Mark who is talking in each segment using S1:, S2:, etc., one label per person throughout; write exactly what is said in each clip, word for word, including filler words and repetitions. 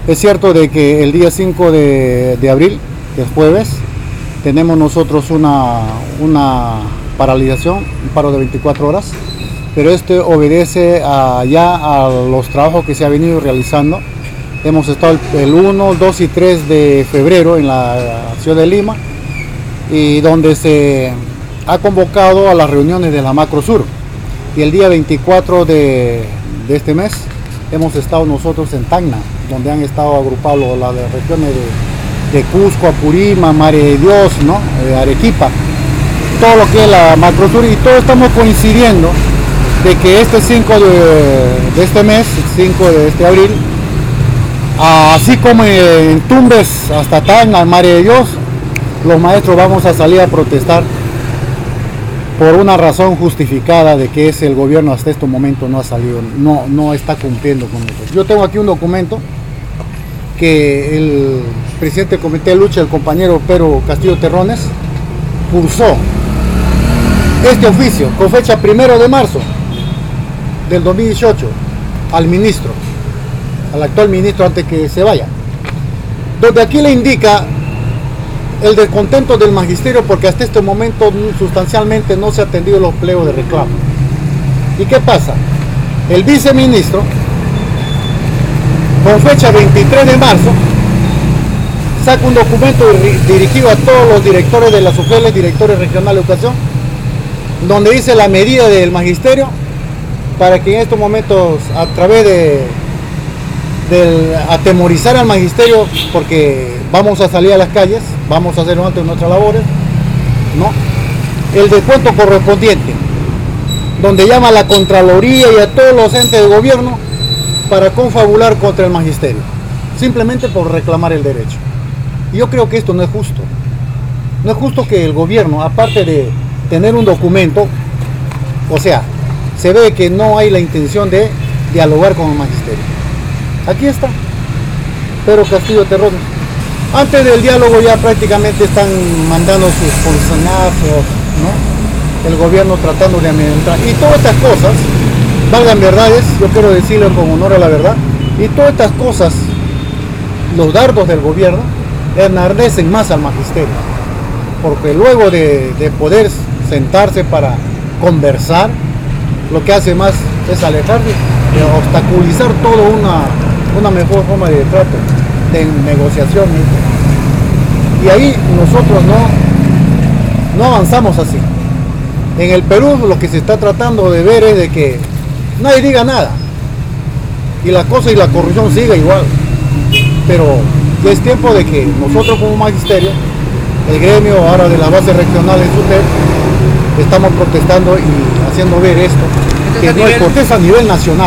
S1: Es cierto de que el día cinco de, de abril, el jueves, tenemos nosotros una, una paralización, un paro de veinticuatro horas, pero este obedece a, ya a los trabajos que se ha venido realizando. Hemos estado el uno, dos y tres de febrero en la ciudad de Lima, y donde se ha convocado a las reuniones de la Macro Sur. Y el día veinticuatro de, de este mes hemos estado nosotros en Tacna, donde han estado agrupados las regiones de, de Cusco, Apurímac, Madre de Dios, ¿no? Eh, Arequipa, todo lo que es la Macro Sur, y todos estamos coincidiendo de que este cinco de, de este mes, cinco de este abril, así como en Tumbes hasta Tacna, Madre de Dios, los maestros vamos a salir a protestar por una razón justificada de que es el gobierno hasta este momento no ha salido, no, no está cumpliendo con eso. Yo tengo aquí un documento que el presidente del Comité de Lucha, el compañero Pedro Castillo Terrones, cursó este oficio con fecha primero de marzo del dos mil dieciocho al ministro, al actual ministro antes que se vaya, donde aquí le indica el descontento del magisterio porque hasta este momento sustancialmente no se ha atendido los pliegos de reclamo. ¿Y qué pasa? El viceministro, con fecha veintitrés de marzo, saca un documento dirigido a todos los directores de las U G L, directores regionales de educación, donde dice la medida del magisterio para que en estos momentos, a través de, de atemorizar al magisterio, porque vamos a salir a las calles, vamos a hacer antes nuestras labores, ¿no? El descuento correspondiente, donde llama a la Contraloría y a todos los entes de gobierno para confabular contra el magisterio, simplemente por reclamar el derecho. Y yo creo que esto no es justo. No es justo que el gobierno, aparte de tener un documento, o sea, se ve que no hay la intención de dialogar con el magisterio. Aquí está, Pedro Castillo Terrones. Antes del diálogo ya prácticamente están mandando sus ponzonazos, ¿no? El gobierno tratando de amedrentar. Y todas estas cosas, valgan verdades, yo quiero decirlo con honor a la verdad, y todas estas cosas, los dardos del gobierno, enardecen más al magisterio. Porque luego de, de poder sentarse para conversar, lo que hace más es alejarse, de obstaculizar toda una, una mejor forma de trato, de negociación. Y ahí nosotros no, no avanzamos así. En el Perú lo que se está tratando de ver es de que nadie diga nada y la cosa y la corrupción siga igual. Pero ya es tiempo de que nosotros como magisterio, el gremio ahora de las bases regionales de SUTEP, estamos protestando y haciendo ver esto, que no es porque es a nivel nacional.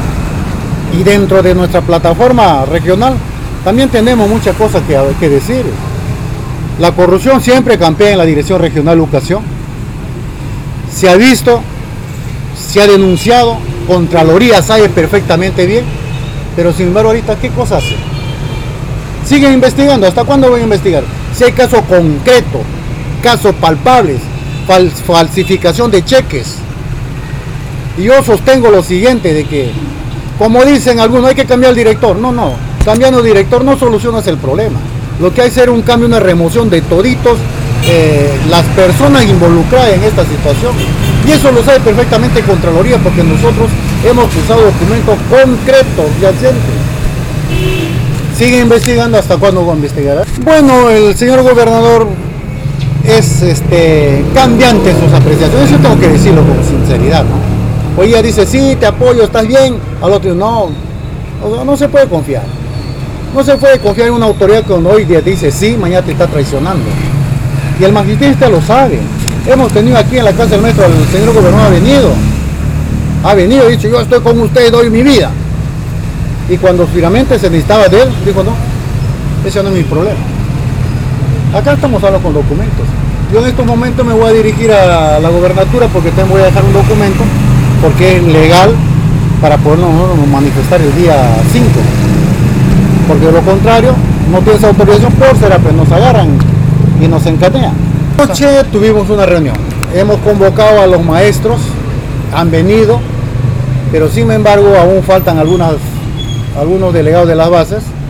S1: Y dentro de nuestra plataforma regional también tenemos muchas cosas que, que decir. La corrupción siempre campea en la Dirección Regional de Educación. Se ha visto, se ha denunciado, Contraloría sabe perfectamente bien, pero sin embargo ahorita, ¿qué cosa hace? Siguen investigando. ¿Hasta cuándo van a investigar? Si hay casos concretos, casos palpables, fal falsificación de cheques. Y yo sostengo lo siguiente, de que, como dicen algunos, hay que cambiar el director. No, no, cambiando el director no solucionas el problema. Lo que hay que hacer es un cambio, una remoción de toditos eh, las personas involucradas en esta situación. Y eso lo sabe perfectamente Contraloría, porque nosotros hemos usado documentos concretos, yacentes. Sigue investigando. ¿Hasta cuándo va a investigar? Bueno, el señor gobernador es este, cambiante en sus apreciaciones. Yo tengo que decirlo con sinceridad, ¿no? Hoy ella dice, sí, te apoyo, estás bien. Al otro, no, o sea, no se puede confiar. No se puede confiar en una autoridad que hoy día dice sí, mañana te está traicionando. Y el magistrado lo sabe. Hemos tenido aquí en la casa del maestro, el señor gobernador ha venido. Ha venido y ha dicho, yo estoy con ustedes, doy mi vida. Y cuando finalmente se necesitaba de él, dijo, no, ese no es mi problema. Acá estamos hablando con documentos. Yo en estos momentos me voy a dirigir a la gobernatura porque te voy a dejar un documento, porque es legal para podernos manifestar el día cinco. Porque de lo contrario, no tienes autorización por ser, pues nos agarran y nos encadenan. Anoche tuvimos una reunión, hemos convocado a los maestros, han venido, pero sin embargo aún faltan algunas, algunos delegados de las bases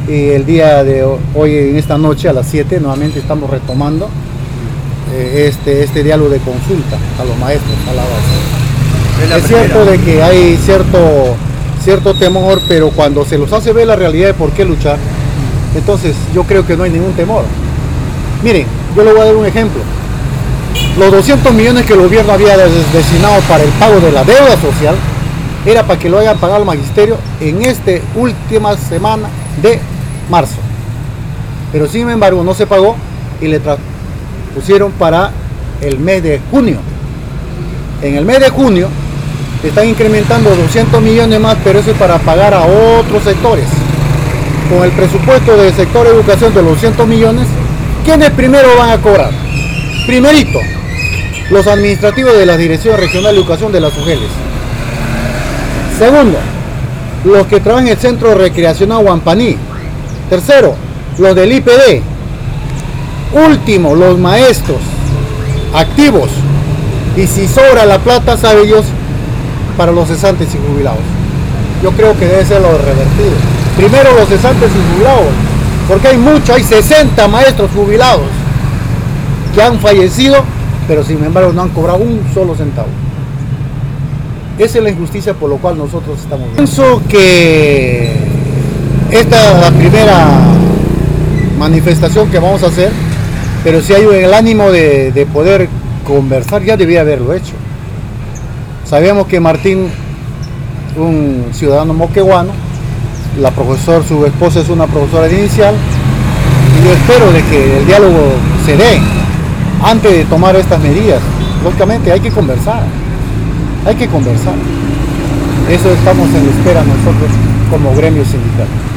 S1: y el día de hoy, en esta noche a las siete, nuevamente estamos retomando eh, este, este diálogo de consulta a los maestros, a la base. Es, es cierto de que hay cierto, cierto temor, pero cuando se los hace ver la realidad de por qué luchar, entonces yo creo que no hay ningún temor. Miren, yo le voy a dar un ejemplo. Los doscientos millones que el gobierno había destinado para el pago de la deuda social era para que lo hayan pagado al magisterio en esta última semana de marzo. Pero sin embargo no se pagó y le pusieron para el mes de junio. En el mes de junio están incrementando doscientos millones más, pero eso es para pagar a otros sectores. Con el presupuesto del sector de educación de los doscientos millones, ¿quiénes primero van a cobrar? Primerito, los administrativos de la Dirección Regional de Educación de las U G L. Segundo, los que trabajan en el Centro Recreacional Huampaní. Tercero, los del I P D. Último, los maestros activos. Y si sobra la plata, sabe Dios, para los cesantes y jubilados. Yo creo que debe ser lo revertido. Primero los cesantes y jubilados, porque hay muchos, hay sesenta maestros jubilados que han fallecido, pero sin embargo no han cobrado un solo centavo. Esa es la injusticia por lo cual nosotros estamos viendo. Pienso que esta es la primera manifestación que vamos a hacer, pero si hay el ánimo de, de poder conversar, ya debía haberlo hecho. Sabemos que Martín, un ciudadano moqueguano, la profesora, su esposa es una profesora de inicial, y yo espero de que el diálogo se dé antes de tomar estas medidas. Lógicamente hay que conversar, hay que conversar. Eso estamos en espera nosotros como gremio sindical.